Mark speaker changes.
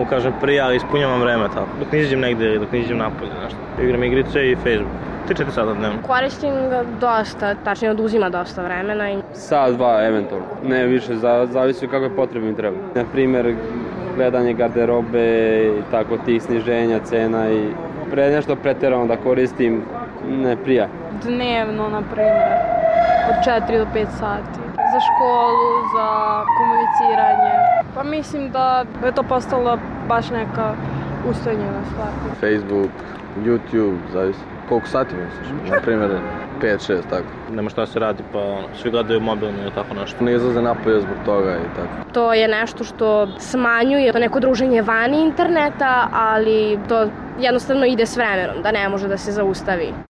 Speaker 1: kažem prije, ali ispunjavam vreme tako. Dok ne izađem negdje ili dok ne izađem napolje, nešto. Igram igrice i Facebook. 3-4 sata dnevno.
Speaker 2: Koristim ga dosta, tačnije oduzima dosta vremena.
Speaker 3: Sat, dva, eventualno. Ne više, zavisi kako je potrebno i treba. Na primjer, gledanje garderobe i tako tih sniženja cena i nešto pretjerano da koristim ne prija.
Speaker 4: Dnevno, na primjer, od 4 do 5 sati. Za školu, za komuniciranje. Pa mislim da je to postalo baš neka ustojnjena stvar.
Speaker 5: Facebook, YouTube, zavisi. Koliko sati misliš? Na primjer 5-6, tako.
Speaker 1: Nema šta se radi, pa svi gledaju mobilno ili tako nešto.
Speaker 5: Ne izlaze napolje zbog toga i tako.
Speaker 2: To je nešto što smanjuje to neko druženje vani interneta, ali to jednostavno ide s vremenom, da ne može da se zaustavi.